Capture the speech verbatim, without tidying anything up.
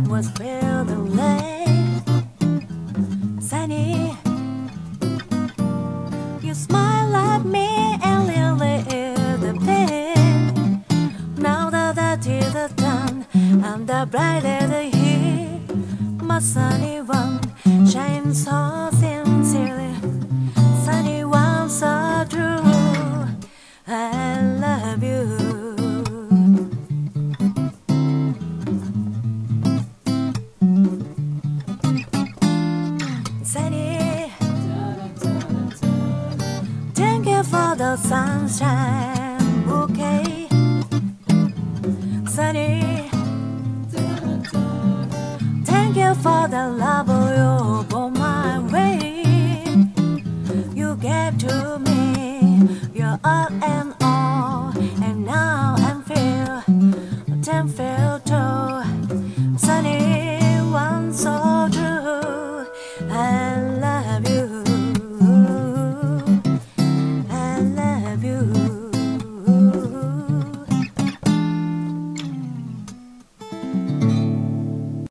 was filled the lake. Sunny, you smile at me and lily is the pain. Now that that is done, and the brighter the heat, my sunny one shines so sincerely. Sunny one so true, I love you. Sunny, thank you for the sunshine bouquet. Sunny, thank you for the love you brought my way. You gave to me your all and